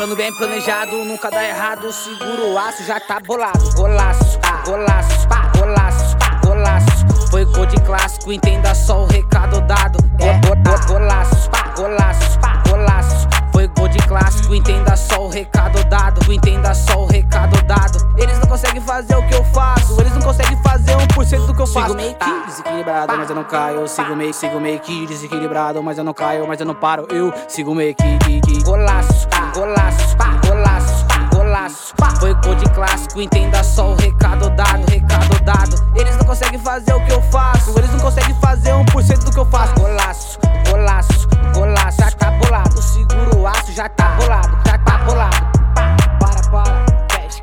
Plano bem planejado, nunca dá errado. Segura o aço, já tá bolado. Golaço, golaço, golaço, golaço. Foi gol de clássico, entenda só o recado dado. Golaço, golaço, golaço. Foi gol de clássico, entenda só o recado dado. Entenda só o recado dado. Eles não conseguem fazer o que eu faço. Eles não conseguem fazer 1% do que eu faço. Sigo meio que desequilibrado, mas eu não caio. Eu sigo meio que desequilibrado, mas eu não caio, mas eu não paro. Eu sigo meio que golaço, golaço, golaço, golaço. Foi gol de clássico, entenda só o recado dado, recado dado. Eles não conseguem fazer o que eu faço. Eles não conseguem fazer 1% do que eu faço. Golaço, golaço, golaço. Já tá bolado, segura o aço, já tá bolado, já tá bolado. Para, cash.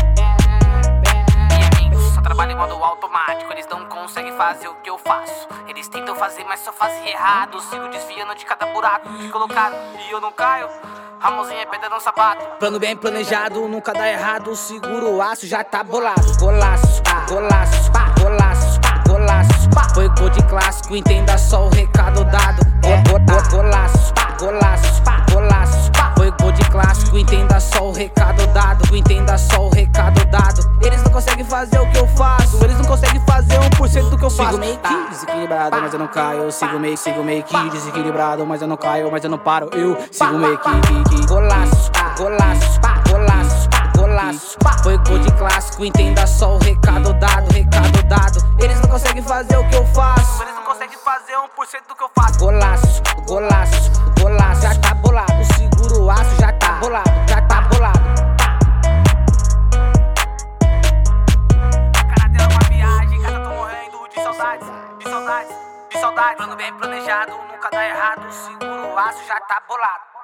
Só trabalho em modo automático, eles não conseguem fazer o que eu faço. Eles tentam fazer, mas só fazem errado. Sigo desviando de cada buraco que colocaram e eu não caio. A mãozinha é pedra no sapato. Plano bem planejado, nunca dá errado. Segura o aço, já tá bolado. Golaço, golaço, golaço, golaço. Foi gol de clássico, entenda só o recado dado. Golaço, golaço, golaço. Foi gol de clássico, entenda só o recado dado. Entenda só o recado dado. Eles não conseguem fazer o que eu faço. Eles não conseguem fazer 1% do que eu faço. Sigo meio que desequilibrado, mas eu não caio. Eu sigo meio que desequilibrado, mas eu não caio, mas eu não paro. Eu sigo meio que golaço, golaço, golaço, golaço. Foi gol de clássico, entenda só o recado dado, recado dado. Eles não conseguem fazer o que eu faço. Eles não conseguem fazer 1% do que eu faço. Golaço, golaço, golaço. Já tá bolado, segura o aço, já tá bolado, já tá bolado. Cara dela uma viagem, cara, tô morrendo de saudades, de saudades, de saudades. Plano bem planejado, nunca dá errado. Segura o aço, já tá bolado.